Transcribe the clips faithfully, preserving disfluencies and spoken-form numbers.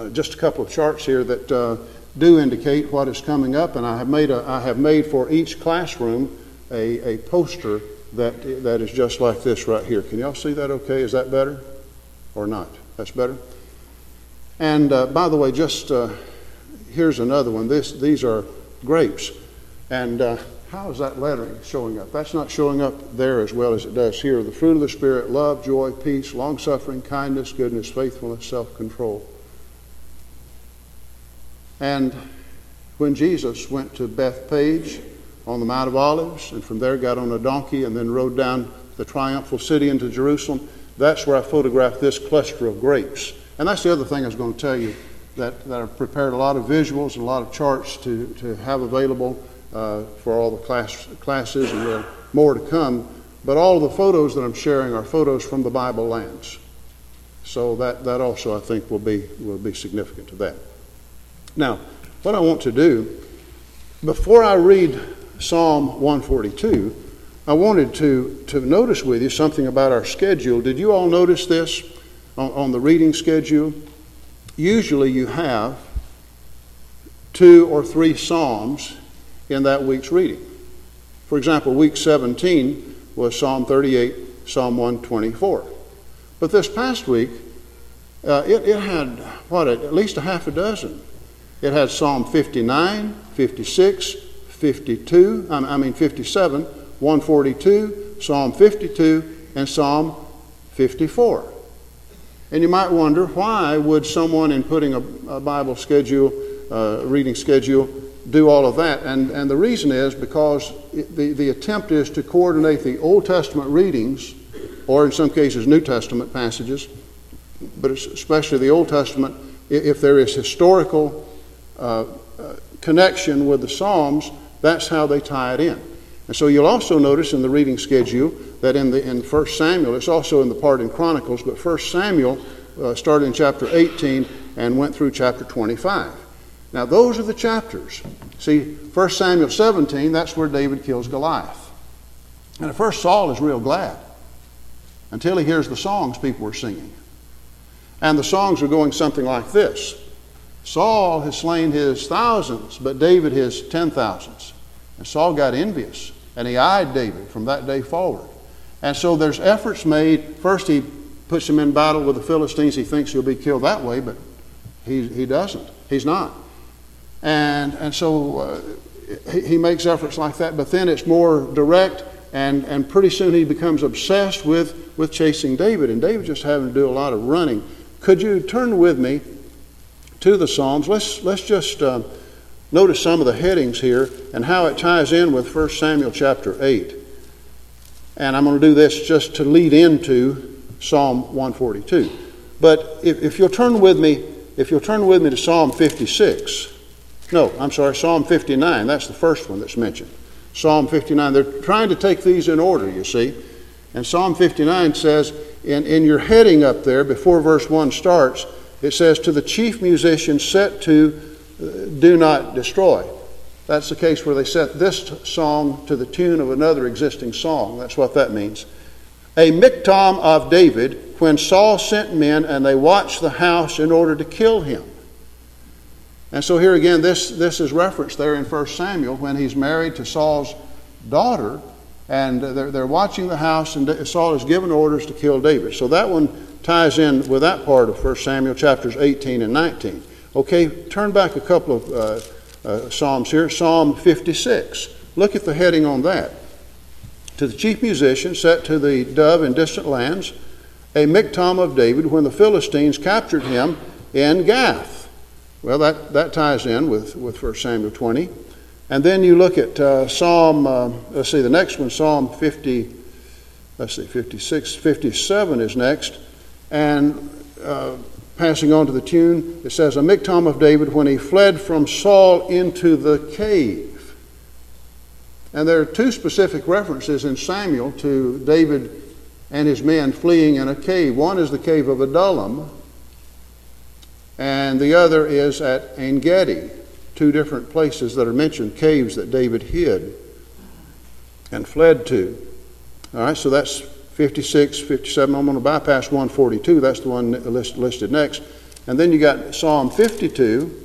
uh, just a couple of charts here that uh, do indicate what is coming up, and I have made a, I have made for each classroom a, a poster that that is just like this right here. Can y'all see that okay? Is that better or not? That's better? And uh, by the way, just uh, here's another one. This These are grapes. And uh, how is that lettering showing up? That's not showing up there as well as it does here. The fruit of the Spirit: love, joy, peace, long-suffering, kindness, goodness, faithfulness, self-control. And when Jesus went to Bethpage on the Mount of Olives, and from there got on a donkey and then rode down the triumphal city into Jerusalem, that's where I photographed this cluster of grapes. And that's the other thing I was going to tell you, that, that I've prepared a lot of visuals and a lot of charts to, to have available uh, for all the class, classes, and there are more to come. But all of the photos that I'm sharing are photos from the Bible lands. So that, that also, I think, will be, will be significant to that. Now, what I want to do, before I read Psalm one forty-two, I wanted to, to notice with you something about our schedule. Did you all notice this on, on the reading schedule? Usually you have two or three Psalms in that week's reading. For example, week seventeen was Psalm thirty-eight, Psalm one twenty-four. But this past week, uh, it, it had, what, at least a half a dozen. It had Psalm fifty-nine, fifty-six, fifty-two, I mean fifty-seven, one forty-two, Psalm fifty-two, and Psalm fifty-four. And you might wonder, why would someone in putting a, a Bible schedule, uh, reading schedule, do all of that? And, and the reason is because it, the, the attempt is to coordinate the Old Testament readings, or in some cases New Testament passages, but especially the Old Testament, if there is historical Uh, uh, connection with the Psalms, that's how they tie it in. And so you'll also notice in the reading schedule that in the in First Samuel, it's also in the part in Chronicles, but First Samuel uh, started in chapter eighteen and went through chapter twenty-five. Now those are the chapters. See, First Samuel seventeen, that's where David kills Goliath. And at first Saul is real glad until he hears the songs people were singing. And the songs are going something like this: Saul has slain his thousands, but David his ten thousands. And Saul got envious, and he eyed David from that day forward. And so there's efforts made. First he puts him in battle with the Philistines. He thinks he'll be killed that way, but he, he doesn't. He's not. And, and so uh, he, he makes efforts like that, but then it's more direct, and, and pretty soon he becomes obsessed with, with chasing David, and David just having to do a lot of running. Could you turn with me to the Psalms? Let's let's just uh, notice some of the headings here and how it ties in with First Samuel chapter eight. And I'm going to do this just to lead into Psalm one forty-two. But if, if you'll turn with me, if you'll turn with me to Psalm fifty-six. No, I'm sorry, Psalm fifty-nine. That's the first one that's mentioned. Psalm fifty-nine. They're trying to take these in order, you see. And Psalm fifty-nine says, in, in your heading up there, before verse one starts, it says, to the chief musician set to uh, do not destroy. That's the case where they set this t- song to the tune of another existing song. That's what that means. A miktam of David, when Saul sent men and they watched the house in order to kill him. And so here again, this, this is referenced there in First Samuel when he's married to Saul's daughter, and they're, they're watching the house, and Saul has given orders to kill David. So that one ties in with that part of First Samuel chapters eighteen and nineteen. Okay, turn back a couple of uh, uh, Psalms here. Psalm fifty-six. Look at the heading on that. To the chief musician set to the dove in distant lands, a miktam of David when the Philistines captured him in Gath. Well, that, that ties in with, with First Samuel twenty. And then you look at uh, Psalm, uh, let's see, the next one, Psalm fifty, let's see, fifty-six, fifty-seven is next. And uh, passing on to the tune, it says, a miktam of David when he fled from Saul into the cave. And there are two specific references in Samuel to David and his men fleeing in a cave. One is the cave of Adullam, and the other is at En-Gedi. Two different places that are mentioned, caves that David hid and fled to. All right, so that's fifty-six, fifty-seven. I'm going to bypass one forty-two. That's the one list, listed next. And then you got Psalm fifty-two,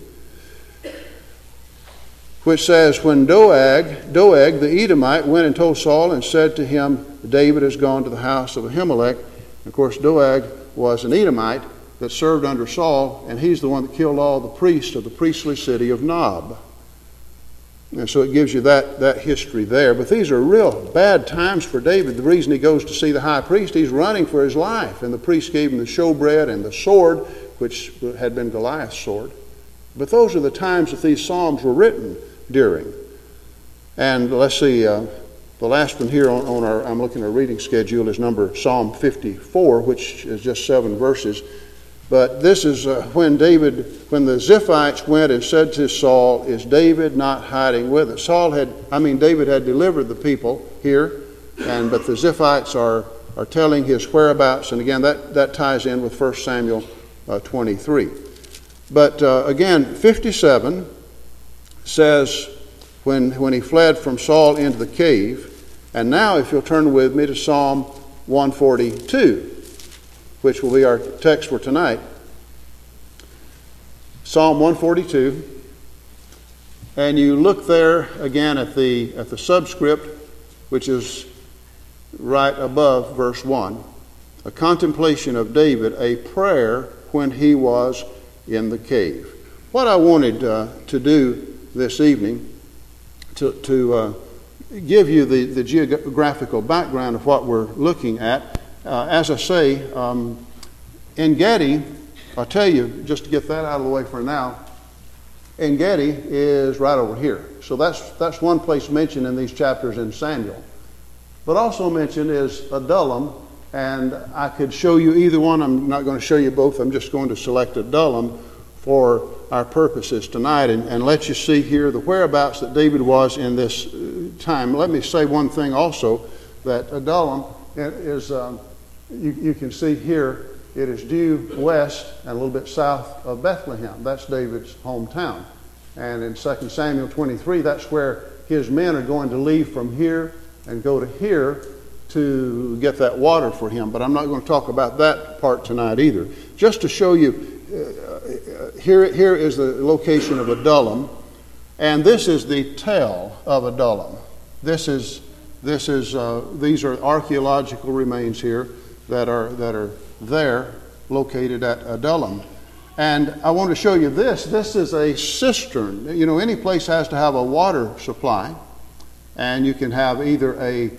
which says, when Doeg, Doeg the Edomite went and told Saul and said to him, David has gone to the house of Ahimelech. Of course, Doeg was an Edomite that served under Saul, and he's the one that killed all the priests of the priestly city of Nob. And so it gives you that, that history there. But these are real bad times for David. The reason he goes to see the high priest, he's running for his life. And the priest gave him the showbread and the sword, which had been Goliath's sword. But those are the times that these Psalms were written during. And let's see, uh, the last one here on, on our, I'm looking at our reading schedule, is number Psalm fifty-four, which is just seven verses. But this is uh, when David, when the Ziphites went and said to Saul, is David not hiding with us? Saul had, I mean, David had delivered the people here, and but the Ziphites are, are telling his whereabouts. And again, that, that ties in with First Samuel uh, twenty-three. But uh, again, fifty-seven says when, when he fled from Saul into the cave. And now if you'll turn with me to Psalm one forty-two, which will be our text for tonight. Psalm one forty-two. And you look there again at the at the subscript, which is right above verse one. A contemplation of David, a prayer when he was in the cave. What I wanted uh, to do this evening, to, to uh, give you the, the geographical background of what we're looking at. Uh, as I say, um, En Gedi, I'll tell you, just to get that out of the way for now, En Gedi is right over here. So that's that's one place mentioned in these chapters in Samuel. But also mentioned is Adullam, and I could show you either one. I'm not going to show you both. I'm just going to select Adullam for our purposes tonight and, and let you see here the whereabouts that David was in this time. Let me say one thing also, that Adullam is, um, you, you can see here, it is due west and a little bit south of Bethlehem. That's David's hometown. And in Second Samuel twenty-three, that's where his men are going to leave from here and go to here to get that water for him. But I'm not going to talk about that part tonight either. Just to show you, uh, here, here is the location of Adullam, and this is the tell of Adullam. This is, this is, uh, these are archaeological remains here that are that are there, located at Adullam. And I want to show you this. This is a cistern. You know, any place has to have a water supply, and you can have either a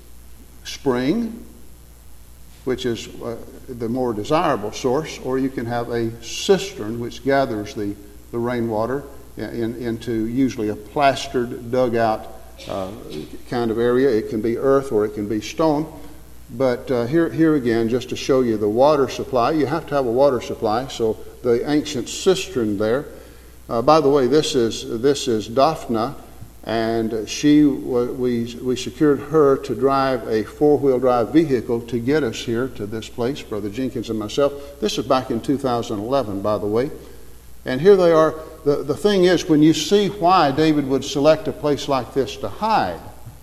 spring, which is uh, the more desirable source, or you can have a cistern which gathers the, the rainwater in, into usually a plastered, dugout uh, kind of area. It can be earth or it can be stone. But uh, here, here again, just to show you the water supply, you have to have a water supply. So the ancient cistern there. Uh, by the way, this is this is Daphna, and she we we secured her to drive a four-wheel drive vehicle to get us here to this place, Brother Jenkins and myself. This is back in two thousand eleven, by the way. And here they are. The the thing is, when you see why David would select a place like this to hide.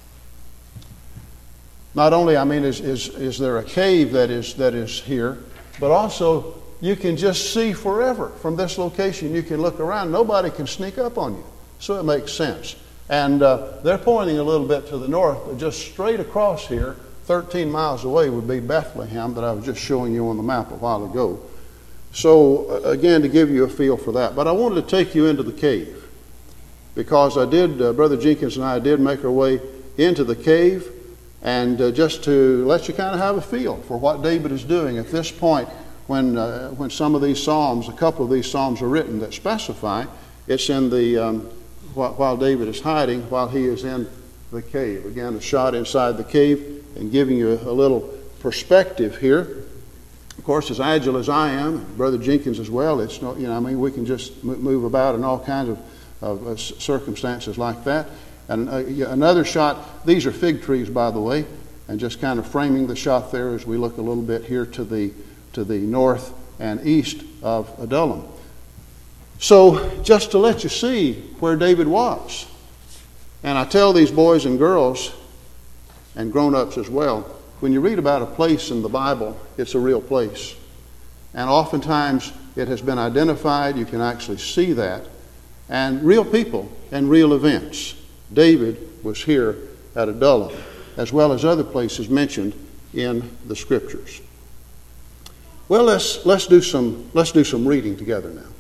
Not only, I mean, is, is, is there a cave that is that is here, but also you can just see forever from this location. You can look around. Nobody can sneak up on you. So it makes sense. And uh, they're pointing a little bit to the north, but just straight across here, thirteen miles away, would be Bethlehem that I was just showing you on the map a while ago. So, uh, again, to give you a feel for that. But I wanted to take you into the cave because I did, uh, Brother Jenkins and I did make our way into the cave. And uh, just to let you kind of have a feel for what David is doing at this point when uh, when some of these psalms, a couple of these psalms are written that specify, it's in the, um, while, while David is hiding, while he is in the cave. Again, a shot inside the cave and giving you a little perspective here. Of course, as agile as I am, Brother Jenkins as well, it's no, you know, I mean, we can just move about in all kinds of, of uh, circumstances like that. And uh, another shot, these are fig trees, by the way, and just kind of framing the shot there as we look a little bit here to the to the north and east of Adullam. So just to let you see where David was. And I tell these boys and girls, and grown-ups as well, when you read about a place in the Bible, it's a real place. And oftentimes It has been identified. You can actually see that. And real people and real events. David was here at Adullam, as well as other places mentioned in the Scriptures. Well, let's let's do some let's do some reading together now.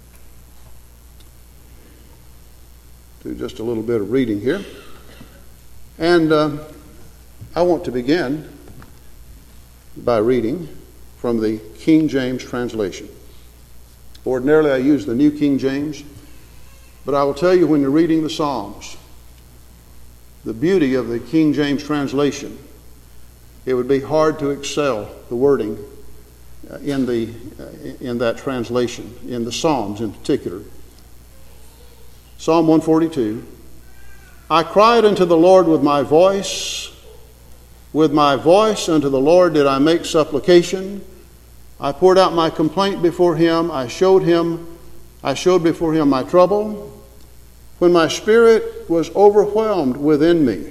Do just a little bit of reading here, and uh, I want to begin by reading from the King James translation. Ordinarily, I use the New King James, but I will tell you, when you're reading the Psalms, the beauty of the King James translation, it would be hard to excel the wording in the in that translation, in the Psalms in particular. Psalm one forty-two, I cried unto the Lord with my voice, with my voice unto the Lord did I make supplication. I poured out my complaint before him, I showed him, I showed before him my trouble. When my spirit was overwhelmed within me,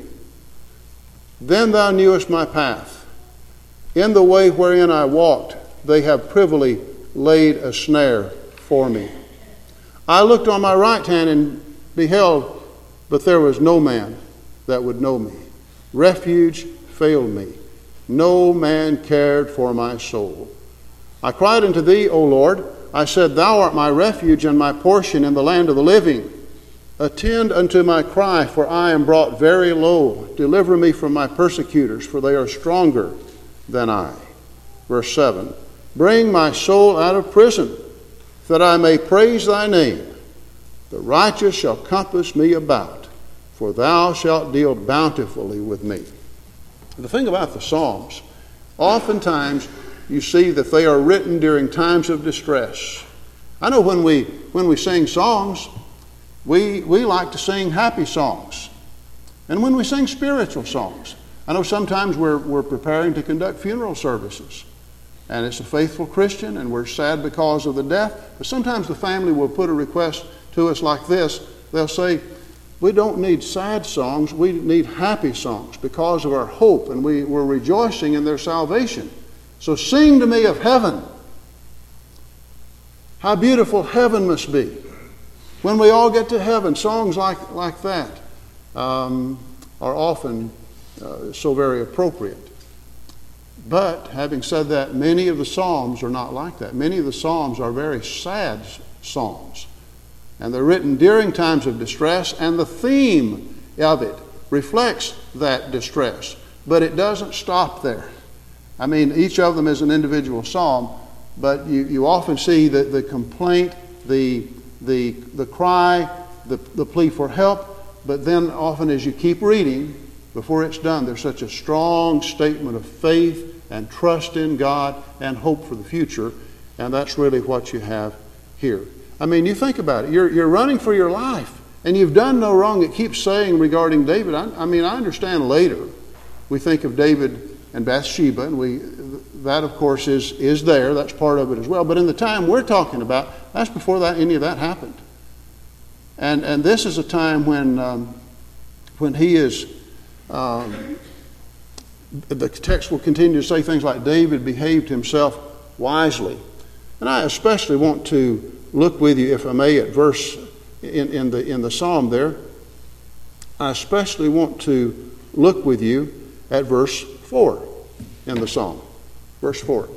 then thou knewest my path. In the way wherein I walked, they have privily laid a snare for me. I looked on my right hand and beheld, but there was no man that would know me. Refuge failed me. No man cared for my soul. I cried unto thee, O Lord. I said, Thou art my refuge and my portion in the land of the living. Attend unto my cry, for I am brought very low. Deliver me from my persecutors, for they are stronger than I. Verse seven, Bring my soul out of prison, that I may praise thy name. The righteous shall compass me about, for thou shalt deal bountifully with me. The thing about the Psalms, oftentimes you see that they are written during times of distress. I know when we when we sing songs, we we like to sing happy songs. And when we sing spiritual songs, I know sometimes we're we're preparing to conduct funeral services. And it's a faithful Christian, and we're sad because of the death. But sometimes the family will put a request to us like this. They'll say, we don't need sad songs, we need happy songs because of our hope, and we, we're rejoicing in their salvation. So sing to me of heaven. How beautiful heaven must be. When we all get to heaven, songs like, like that um, are often uh, so very appropriate. But having said that, many of the Psalms are not like that. Many of the Psalms are very sad psalms. And they're written during times of distress, and the theme of it reflects that distress. But it doesn't stop there. I mean, each of them is an individual psalm, but you, you often see that the complaint, the, the, the cry, the, the plea for help, but then often as you keep reading, before it's done, there's such a strong statement of faith and trust in God and hope for the future, and that's really what you have here. I mean, you think about it. You're, you're running for your life, and you've done no wrong. It keeps saying regarding David, I, I mean, I understand later we think of David and Bathsheba, and we that, of course, is, is there. That's part of it as well. But in the time we're talking about, that's before that any of that happened. And and this is a time when, um, when he is... Um, the text will continue to say things like David behaved himself wisely. And I especially want to look with you, if I may, at verse in, in the in the psalm there. I especially want to look with you at verse four in the psalm. Verse four.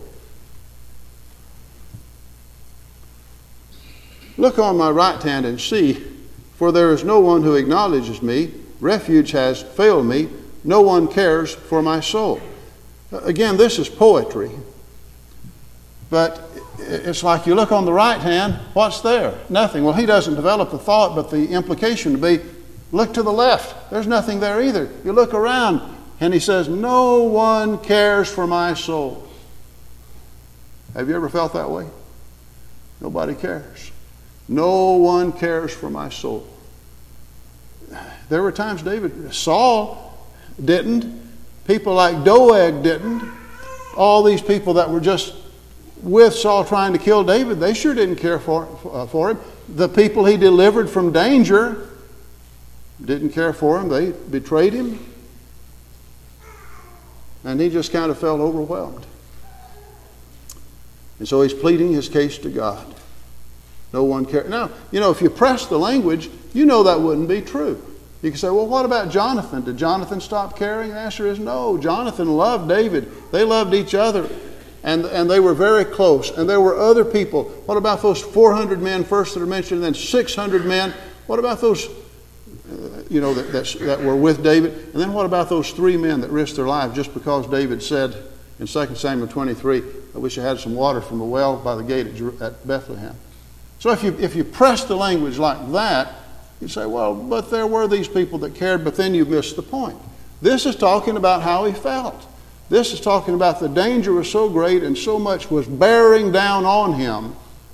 Look on my right hand and see, for there is no one who acknowledges me. Refuge has failed me. No one cares for my soul. Again, this is poetry. But it's like you look on the right hand, what's there? Nothing. Well, he doesn't develop the thought, but the implication to be, look to the left. There's nothing there either. You look around, and he says, no one cares for my soul. Have you ever felt that way? Nobody cares. No one cares for my soul. There were times David, Saul didn't. People like Doeg didn't. All these people that were just with Saul trying to kill David, they sure didn't care for, uh, for him. The people he delivered from danger didn't care for him. They betrayed him. And he just kind of felt overwhelmed. And so he's pleading his case to God. No one cares. Now, you know, if you press the language, you know that wouldn't be true. You can say, well, what about Jonathan? Did Jonathan stop caring? The answer is no. Jonathan loved David. They loved each other. And, and they were very close. And there were other people. What about those four hundred men first that are mentioned, and then six hundred men? What about those, uh, you know, that, that, that were with David? And then what about those three men that risked their lives just because David said in Second Samuel twenty-three, I wish I had some water from the well by the gate at, at Bethlehem. So if you, if you press the language like that, you say, well, but there were these people that cared, but then you miss the point. This is talking about how he felt. This is talking about the danger was so great and so much was bearing down on him.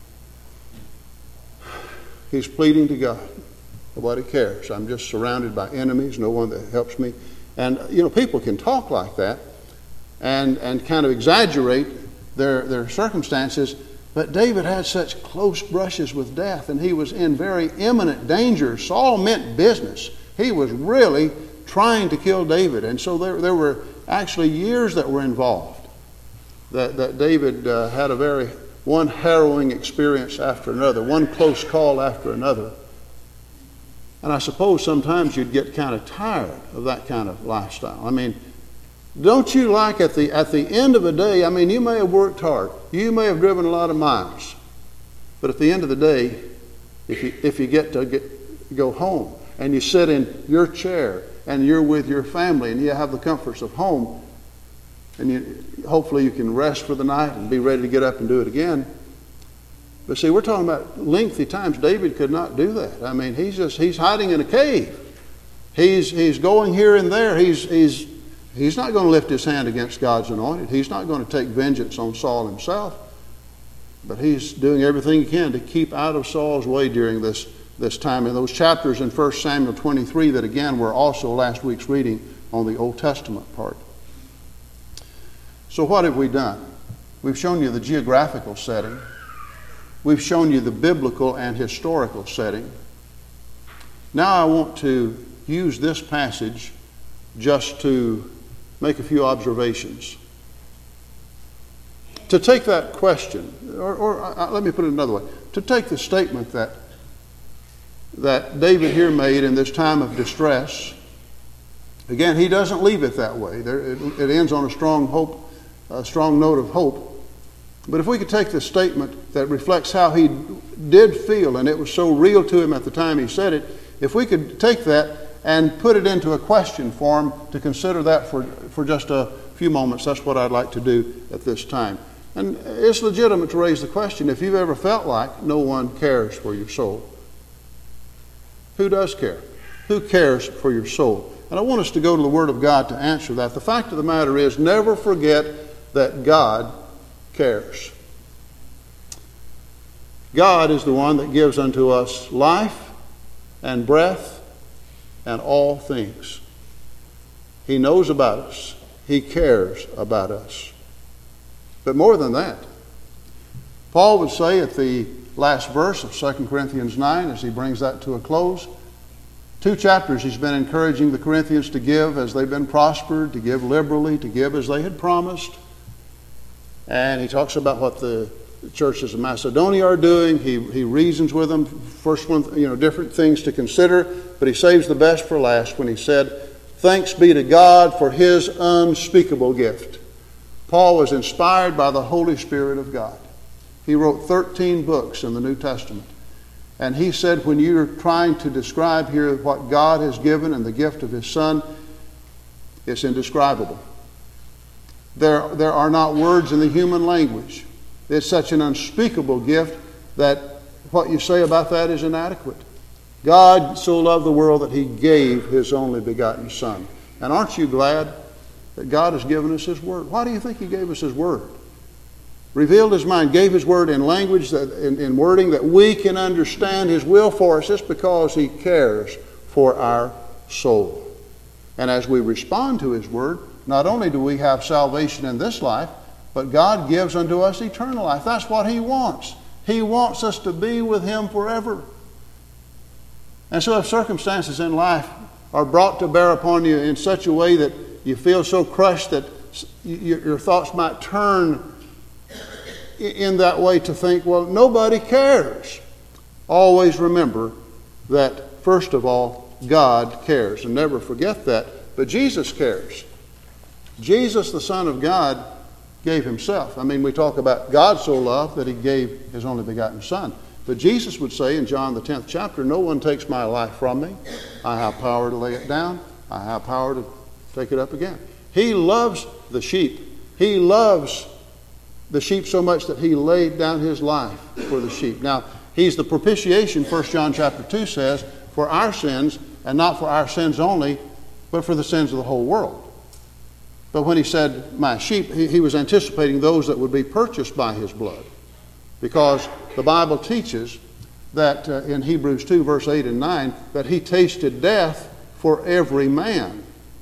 He's pleading to God. Nobody cares. I'm just surrounded by enemies, no one that helps me. And, you know, people can talk like that and, and kind of exaggerate their, their circumstances. But David had such close brushes with death, and he was in very imminent danger. Saul meant business. He was really trying to kill David. And so there, there were actually years that were involved. That, that David uh, had a very, one harrowing experience after another, one close call after another. And I suppose sometimes you'd get kind of tired of that kind of lifestyle. I mean, don't you like at the at the end of a day, I mean, you may have worked hard. You may have driven a lot of miles. But at the end of the day, if you, if you get to get, go home and you sit in your chair and you're with your family and you have the comforts of home, and you, hopefully you can rest for the night and be ready to get up and do it again. But see, we're talking about lengthy times. David could not do that. I mean, he's just he's hiding in a cave. He's he's going here and there. He's he's He's not going to lift his hand against God's anointed. He's not going to take vengeance on Saul himself. But he's doing everything he can to keep out of Saul's way during this, this time. And those chapters in First Samuel twenty-three that again were also last week's reading on the Old Testament part. So what have we done? We've shown you the geographical setting. We've shown you the biblical and historical setting. Now I want to use this passage just to make a few observations. To take that question, or, or uh, let me put it another way, to take the statement that that David here made in this time of distress. Again, he doesn't leave it that way. There, it, it ends on a strong hope, a strong note of hope. But if we could take the statement that reflects how he did feel, and it was so real to him at the time he said it, if we could take that and put it into a question form to consider that for, for just a few moments. That's what I'd like to do at this time. And it's legitimate to raise the question, if you've ever felt like no one cares for your soul. Who does care? Who cares for your soul? And I want us to go to the Word of God to answer that. The fact of the matter is, never forget that God cares. God is the one that gives unto us life and breath and all things. He knows about us. He cares about us. But more than that, Paul would say at the last verse of Second Corinthians nine, as he brings that to a close, two chapters he's been encouraging the Corinthians to give as they've been prospered, to give liberally, to give as they had promised. And he talks about what the churches of Macedonia are doing. He, he reasons with them, first one, you know, different things to consider, but he saves the best for last when he said, thanks be to God for his unspeakable gift. Paul was inspired by the Holy Spirit of God. He wrote thirteen books in the New Testament. And he said, when you're trying to describe here what God has given and the gift of his Son, it's indescribable. There, there are not words in the human language. It's such an unspeakable gift that what you say about that is inadequate. God so loved the world that he gave his only begotten Son. And aren't you glad that God has given us his Word? Why do you think he gave us his Word? Revealed his mind, gave his Word in language, that, in, in wording that we can understand his will for us. It's because he cares for our soul. And as we respond to his Word, not only do we have salvation in this life, but God gives unto us eternal life. That's what he wants. He wants us to be with him forever. And so if circumstances in life are brought to bear upon you in such a way that you feel so crushed that your thoughts might turn in that way to think, well, nobody cares. Always remember that, first of all, God cares. And never forget that. But Jesus cares. Jesus, the Son of God, gave himself. I mean, we talk about God so loved that he gave his only begotten Son. But Jesus would say in John the tenth chapter, no one takes my life from me. I have power to lay it down. I have power to take it up again. He loves the sheep. He loves the sheep so much that he laid down his life for the sheep. Now, he's the propitiation, First John chapter two says, for our sins, and not for our sins only, but for the sins of the whole world. But when he said, my sheep, he, he was anticipating those that would be purchased by his blood. Because the Bible teaches that uh, in Hebrews two, verse eight and nine, that he tasted death for every man.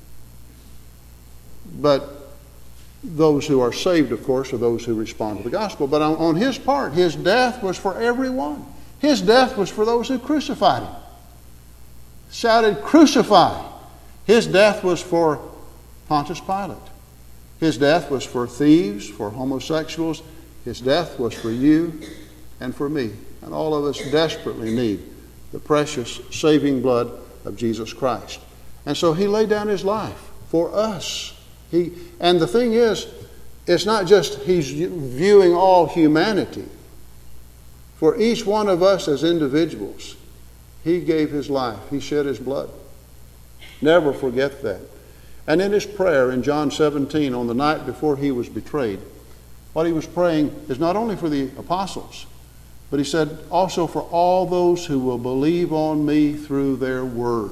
But those who are saved, of course, are those who respond to the gospel. But on, on his part, his death was for everyone. His death was for those who crucified him. Shouted, crucify! His death was for Pontius Pilate. His death was for thieves, for homosexuals. His death was for you and for me. And all of us desperately need the precious saving blood of Jesus Christ. And so he laid down his life for us. He, and the thing is, it's not just he's viewing all humanity. For each one of us as individuals, he gave his life. He shed his blood. Never forget that. And in his prayer in John seventeen, on the night before he was betrayed, what he was praying is not only for the apostles, but he said also for all those who will believe on me through their word.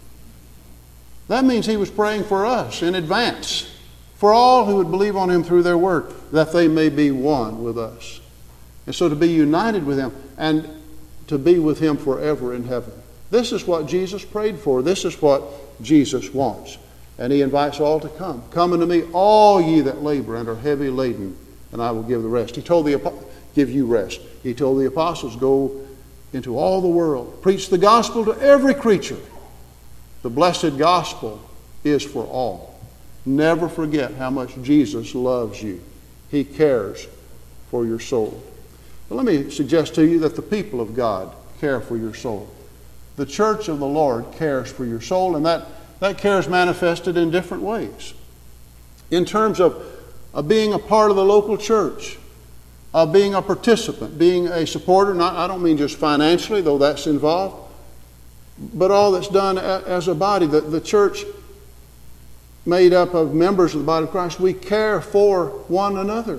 That means he was praying for us in advance, for all who would believe on him through their word, that they may be one with us. And so to be united with him and to be with him forever in heaven. This is what Jesus prayed for. This is what Jesus wants. And he invites all to come. Come unto me, all ye that labor and are heavy laden, and I will give the rest. He told the give you rest. He told the apostles, go into all the world, preach the gospel to every creature. The blessed gospel is for all. Never forget how much Jesus loves you. He cares for your soul. But let me suggest to you that the people of God care for your soul. The church of the Lord cares for your soul, and that, that care is manifested in different ways. In terms of, of being a part of the local church, of being a participant, being a supporter, not, I don't mean just financially, though that's involved, but all that's done as a body. The, the church made up of members of the body of Christ, we care for one another.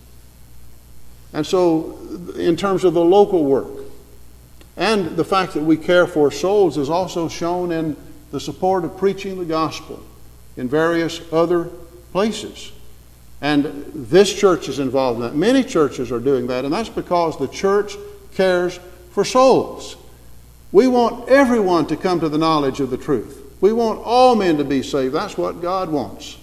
And so in terms of the local work, and the fact that we care for souls is also shown in the support of preaching the gospel in various other places. And this church is involved in that. Many churches are doing that, and that's because the church cares for souls. We want everyone to come to the knowledge of the truth. We want all men to be saved. That's what God wants.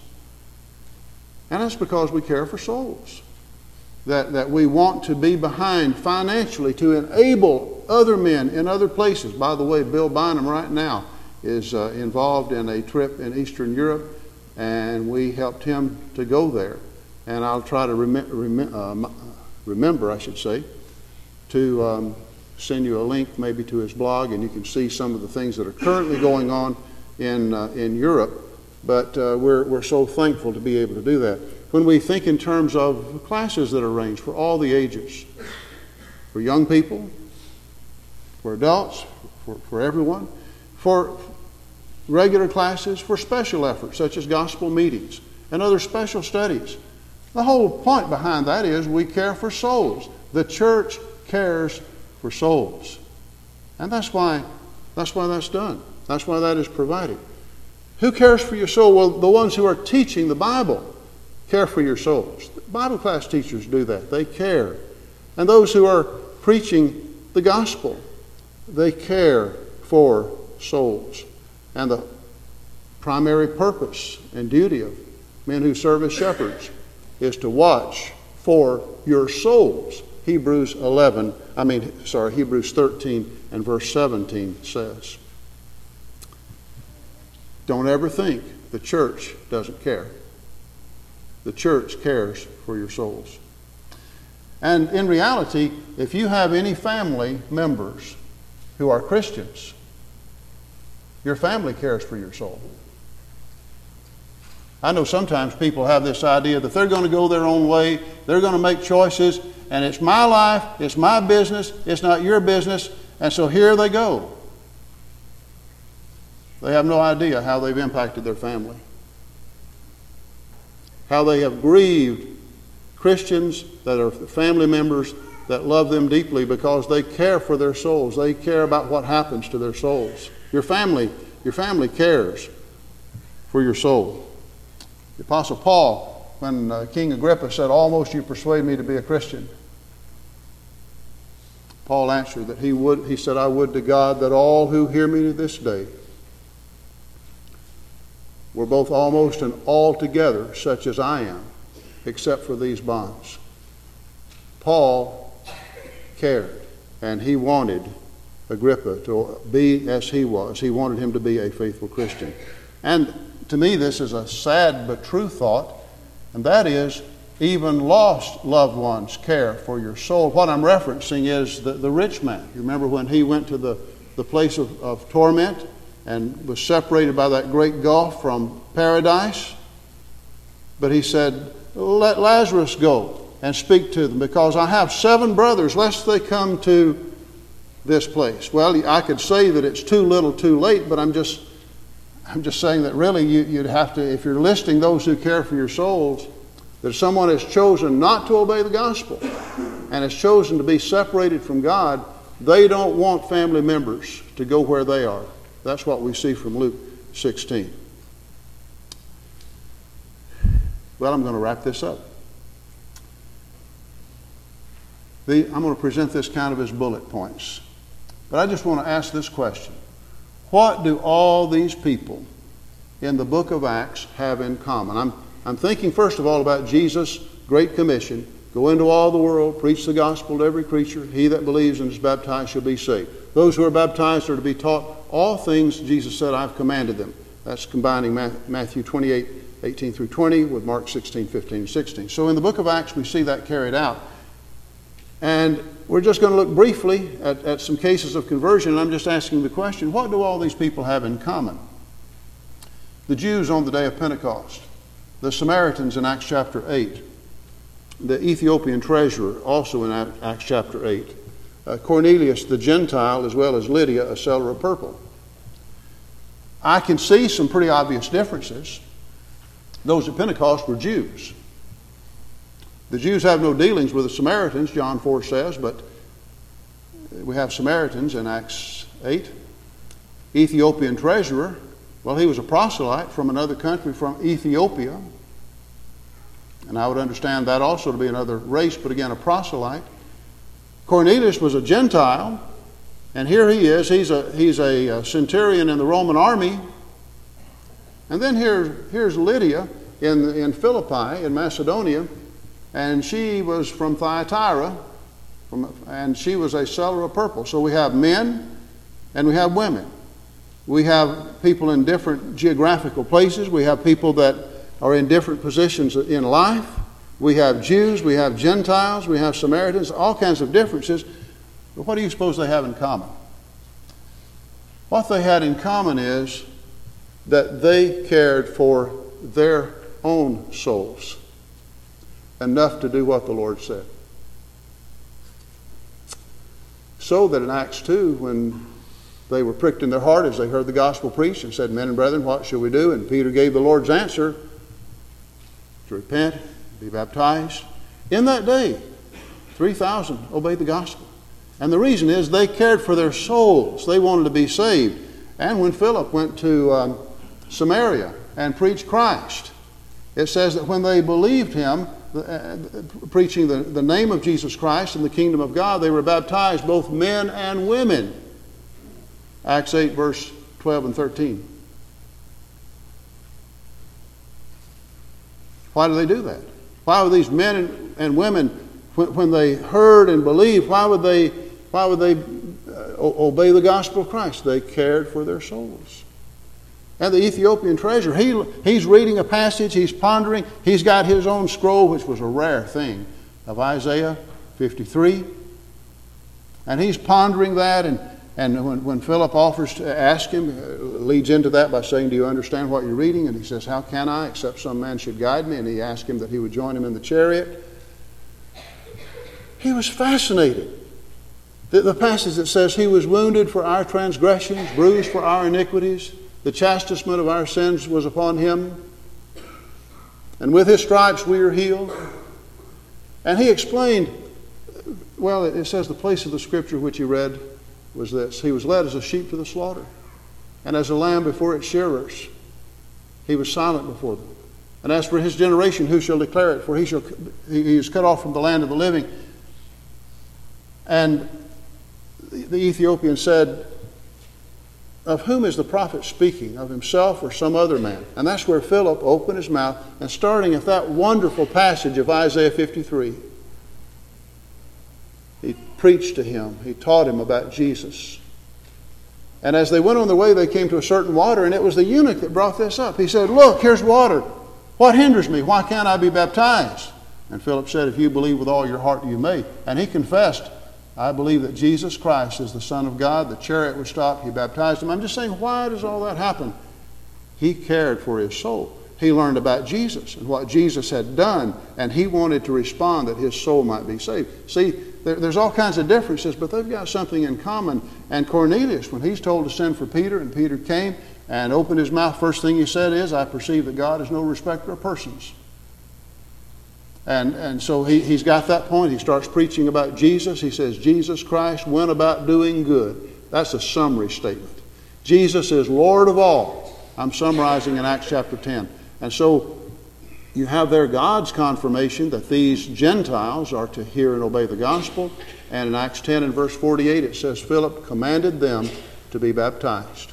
And that's because we care for souls. That, that we want to be behind financially to enable other men in other places. By the way, Bill Bynum right now is uh, involved in a trip in Eastern Europe, and we helped him to go there. And I'll try to rem- rem- uh, remember, I should say, to um, send you a link maybe to his blog, and you can see some of the things that are currently going on in uh, in Europe. But uh, we're we're so thankful to be able to do that. When we think in terms of classes that are arranged for all the ages, for young people, for adults, for, for everyone, for regular classes, for special efforts such as gospel meetings and other special studies. The whole point behind that is we care for souls. The church cares for souls. And that's why that's why that's done. That's why that is provided. Who cares for your soul? Well, the ones who are teaching the Bible care for your souls. Bible class teachers do that. They care. And those who are preaching the gospel, they care for souls. And the primary purpose and duty of men who serve as shepherds is to watch for your souls. Hebrews eleven, I mean, sorry, Hebrews thirteen and verse seventeen says. Don't ever think the church doesn't care. The church cares for your souls. And in reality, if you have any family members who are Christians, your family cares for your soul. I know sometimes people have this idea that they're going to go their own way, they're going to make choices, and it's my life, it's my business, it's not your business, and so here they go. They have no idea how they've impacted their family, how they have grieved Christians that are family members that love them deeply because they care for their souls. They care about what happens to their souls. Your family, your family cares for your soul. The Apostle Paul, when uh, King Agrippa said, "Almost you persuade me to be a Christian," Paul answered that he would. He said, "I would to God that all who hear me to this day were both almost and altogether such as I am, except for these bonds." Paul cared, and he wanted Agrippa to be as he was. He wanted him to be a faithful Christian. And to me, this is a sad but true thought, and that is, even lost loved ones care for your soul. What I'm referencing is the, the rich man. You remember when he went to the, the place of, of torment and was separated by that great gulf from paradise? But he said, "Let Lazarus go and speak to them, because I have seven brothers, lest they come to this place." Well, I could say that it's too little too late, but I'm just I'm just saying that really you, you'd have to, if you're listing those who care for your souls, that if someone has chosen not to obey the gospel and has chosen to be separated from God, they don't want family members to go where they are. That's what we see from Luke sixteen. Well, I'm going to wrap this up. The, I'm going to present this kind of as bullet points. But I just want to ask this question. What do all these people in the book of Acts have in common? I'm, I'm thinking first of all about Jesus' Great Commission. Go into all the world, preach the gospel to every creature. He that believes and is baptized shall be saved. Those who are baptized are to be taught all things Jesus said, I've commanded them. That's combining Matthew twenty-eight, eighteen through twenty with Mark sixteen, fifteen, and sixteen. So in the book of Acts we see that carried out. And we're just going to look briefly at, at some cases of conversion, and I'm just asking the question, what do all these people have in common? The Jews on the day of Pentecost, the Samaritans in Acts chapter eight, the Ethiopian treasurer also in Acts chapter eight, uh, Cornelius the Gentile, as well as Lydia, a seller of purple. I can see some pretty obvious differences. Those at Pentecost were Jews. The Jews have no dealings with the Samaritans, John four says, but we have Samaritans in Acts eight. Ethiopian treasurer, well, he was a proselyte from another country, from Ethiopia. And I would understand that also to be another race, but again, a proselyte. Cornelius was a Gentile, and here he is. He's a, he's a centurion in the Roman army. And then here, here's Lydia in, in Philippi, in Macedonia. And she was from Thyatira, from, and she was a seller of purple. So we have men and we have women. We have people in different geographical places. We have people that are in different positions in life. We have Jews, we have Gentiles, we have Samaritans, all kinds of differences. But what do you suppose they have in common? What they had in common is that they cared for their own souls enough to do what the Lord said. So that in Acts two, when they were pricked in their heart as they heard the gospel preached and said, "Men and brethren, what shall we do?" And Peter gave the Lord's answer, to repent, be baptized. In that day, three thousand obeyed the gospel. And the reason is they cared for their souls. They wanted to be saved. And when Philip went to um, Samaria and preached Christ, it says that when they believed him, uh, preaching the, the name of Jesus Christ and the kingdom of God, they were baptized, both men and women. Acts eight, verse twelve and thirteen. Why do they do that? Why would these men and, and women, when, when they heard and believed, why would they, why would they uh, obey the gospel of Christ? They cared for their souls. And the Ethiopian treasurer, he, he's reading a passage, he's pondering, he's got his own scroll, which was a rare thing, of Isaiah fifty-three. And he's pondering that, and, and when, when Philip offers to ask him, uh, leads into that by saying, do you understand what you're reading? And he says, how can I, except some man should guide me? And he asked him that he would join him in the chariot. He was fascinated. The, the passage that says, he was wounded for our transgressions, bruised for our iniquities. The chastisement of our sins was upon him. And with his stripes we are healed. And he explained, well, it says the place of the scripture which he read was this. He was led as a sheep to the slaughter. And as a lamb before its shearers, he was silent before them. And as for his generation, who shall declare it? For he shall he is cut off from the land of the living. And the Ethiopian said, of whom is the prophet speaking? Of himself or some other man? And that's where Philip opened his mouth, and starting at that wonderful passage of Isaiah fifty-three, he preached to him. He taught him about Jesus. And as they went on their way, they came to a certain water, and it was the eunuch that brought this up. He said, look, here's water. What hinders me? Why can't I be baptized? And Philip said, if you believe with all your heart, you may. And he confessed, I believe that Jesus Christ is the Son of God. The chariot was stopped. He baptized him. I'm just saying, why does all that happen? He cared for his soul. He learned about Jesus and what Jesus had done, and he wanted to respond that his soul might be saved. See, there, there's all kinds of differences, but they've got something in common. And Cornelius, when he's told to send for Peter, and Peter came and opened his mouth, first thing he said is, I perceive that God is no respecter of persons. And, and so he, he's got that point. He starts preaching about Jesus. He says, Jesus Christ went about doing good. That's a summary statement. Jesus is Lord of all. I'm summarizing in Acts chapter ten. And so you have there God's confirmation that these Gentiles are to hear and obey the gospel. And in Acts ten and verse forty-eight it says, Philip commanded them to be baptized.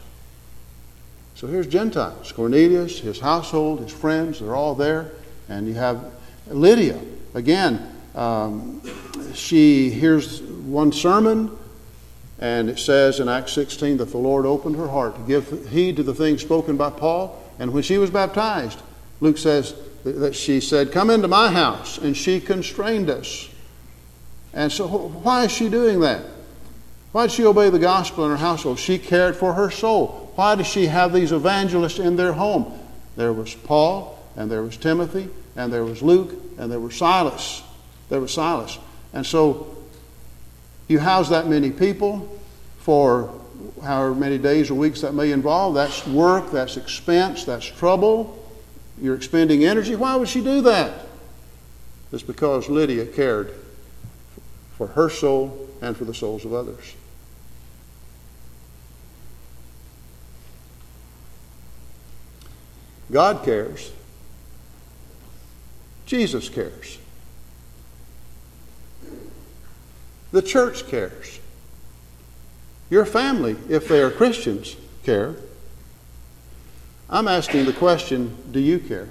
So here's Gentiles. Cornelius, his household, his friends, they're all there. And you have Lydia. Again, um, she hears one sermon, and it says in Acts sixteen that the Lord opened her heart to give heed to the things spoken by Paul. And when she was baptized, Luke says that she said, come into my house, and she constrained us. And so why is she doing that? Why did she obey the gospel in her household? She cared for her soul. Why does she have these evangelists in their home? There was Paul, and there was Timothy, and there was Luke, and there was Silas. There was Silas. And so you house that many people for however many days or weeks that may involve. That's work, that's expense, that's trouble. You're expending energy. Why would she do that? It's because Lydia cared for her soul and for the souls of others. God cares. Jesus cares. The church cares. Your family, if they are Christians, care. I'm asking the question, do you care?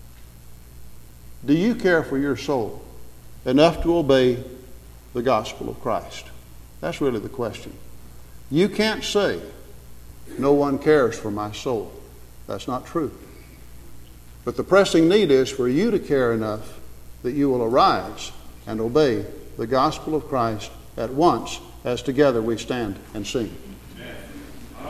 Do you care for your soul enough to obey the gospel of Christ? That's really the question. You can't say, no one cares for my soul. That's not true. But the pressing need is for you to care enough that you will arise and obey the gospel of Christ at once, as together we stand and sing.